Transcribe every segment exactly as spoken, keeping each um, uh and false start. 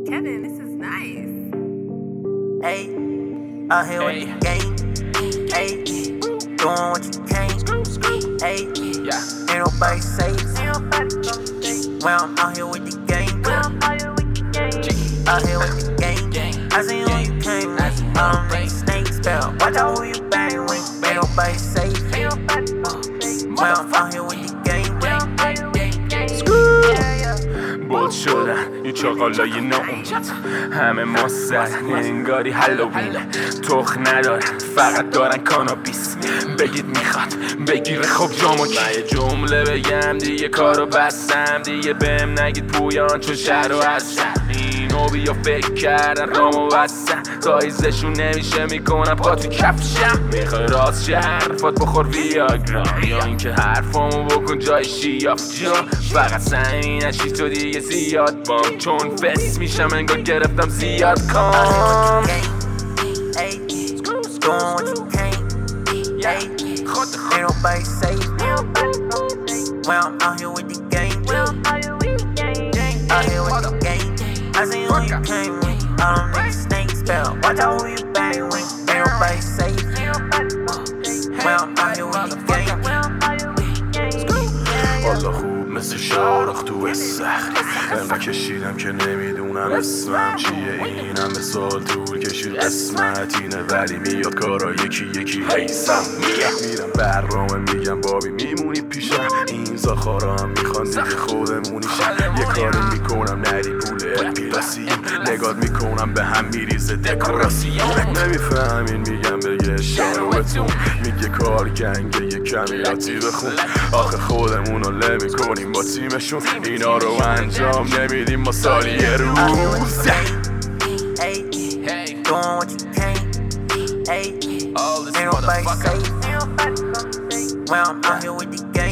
Kevin, this is nice. Hey, out here with the gang. Hey, doing what you can. Hey, yeah, ain't nobody safe. Well, I'm out here with the gang. Out here with the gang. I see who you came with. I don't make snake spell. Watch out who you bang with. Ain't nobody safe. Well, I'm out here with the gang. بود شدن این چاقالای ناامید همه ماسر انگاری هالووینه تخ ندارن فقط دارن کانابیس بگید میخواد بگیره خب جامو کی من یه جمله بگم دیگه کارو بستم دیگه بهم نگید پویان چون شهرو هستم اینو بیا فکر کردن رامو بستم تایزشون نمیشه میکنم پا تو کفشم میخوای راست شه حرفات بخور ویاگرا یا اینکه حرفامو بکن جای شیاف جا فقط سعی نشی تو دیگه زیاد بام چون فس میشم انگار گرفتم زیاد کام Ain't nobody safe. Well, I'm out here with the gang. Out here with the gang. I see who you came with. I don't need snake spell. Watch out who you bang with. Ain't nobody safe. Well, I'm out here with the gang. والا خوب مثل شارخ تو استخر انقدر کشیدم که نمیدونم اسمم چیه اینم به سال طول کشید قسمت اینه ولی میاد کارا یکی یکی حیثم میره میرم برنامه میگم بابی میمونی پیشم این زاخارا هم میخوان دیگه خودمونیشم یه کاری میکنم نری پول اپیلاسی نگات میکنم به هم میریزه دکوراسی نمیفهمین میگم بگه شاروتون میگه کار گنگه یه کمی آتی بخون آخه خودمونو له میکنیم با تیمشون اینا رو انجام نمیدیم با سالی یه روز Doing what you can. Hey, ain't nobody safe. Well, I'm out here with the gang.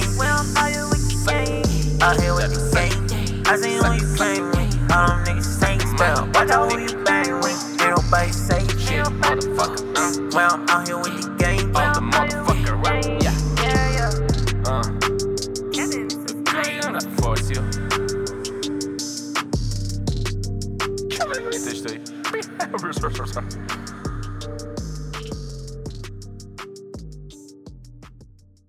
Out here with the gang. I see who you came with. All them niggas snake spell. Watch out who you bang with. Ain't nobody safe. Well, I'm out here with the gang. All the motherfucker rap. Yeah. Uh. Kevin, this is nice. I'm not force you. Kevin, what is this?